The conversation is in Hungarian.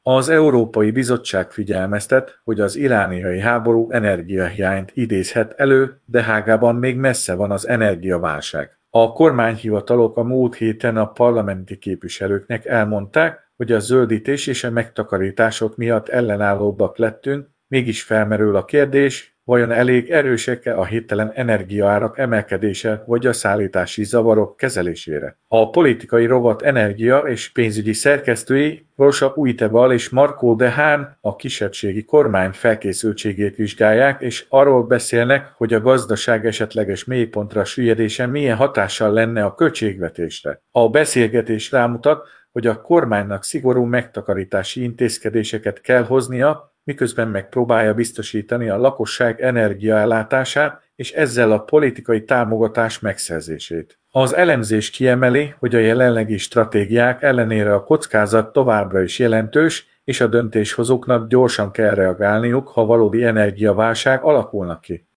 Az Európai Bizottság figyelmeztet, hogy az irániai háború energiahiányt idézhet elő, de Hágában még messze van az energiaválság. A kormányhivatalok a múlt héten a parlamenti képviselőknek elmondták, hogy a zöldítés és a megtakarítások miatt ellenállóbbak lettünk, mégis felmerül a kérdés, vajon elég erősek-e a hirtelen energiaárak emelkedése vagy a szállítási zavarok kezelésére. A politikai rovat energia és pénzügyi szerkesztői Rosa Újtebal és Markó de Haan a kisebbségi kormány felkészültségét vizsgálják, és arról beszélnek, hogy a gazdaság esetleges mélypontra süllyedése milyen hatással lenne a költségvetésre. A beszélgetés rámutat, hogy a kormánynak szigorú megtakarítási intézkedéseket kell hoznia, miközben megpróbálja biztosítani a lakosság energiaellátását és ezzel a politikai támogatás megszerzését. Az elemzés kiemeli, hogy a jelenlegi stratégiák ellenére a kockázat továbbra is jelentős, és a döntéshozóknak gyorsan kell reagálniuk, ha valódi energiaválság alakulna ki.